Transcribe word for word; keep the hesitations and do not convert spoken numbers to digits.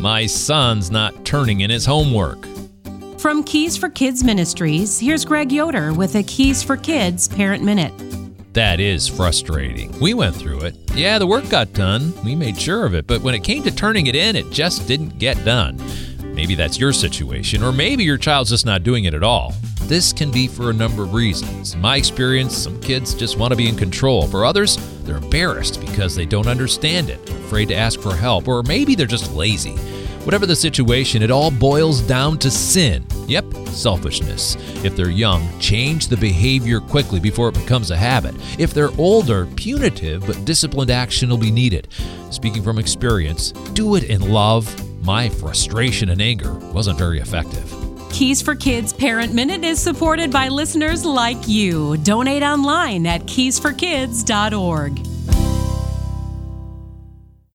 My son's not turning in his homework. From Keys for Kids Ministries, here's Greg Yoder with a Keys for Kids Parent Minute. That is frustrating. We went through it. Yeah, the work got done. We made sure of it. But when it came to turning it in, it just didn't get done. Maybe that's your situation, or maybe your child's just not doing it at all. This can be for a number of reasons. In my experience, some kids just want to be in control. For others, they're embarrassed because they don't understand it, afraid to ask for help, or maybe they're just lazy. Whatever the situation, it all boils down to sin. Yep, selfishness. If they're young, change the behavior quickly before it becomes a habit. If they're older, punitive but disciplined action will be needed. Speaking from experience, do it in love. My frustration and anger wasn't very effective. Keys for Kids Parent Minute is supported by listeners like you. Donate online at keys for kids dot org.